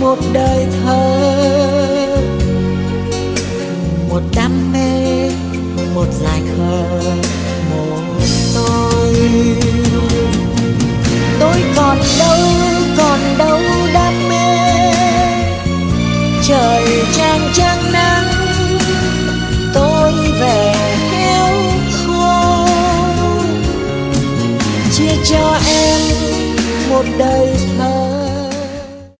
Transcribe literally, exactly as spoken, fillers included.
một đời thơ, một đam mê, một dài khờ, một tôi. Tôi còn đâu, còn đâu đam mê, trời chang chang nắng tôi về héo khô. Chia cho em một đời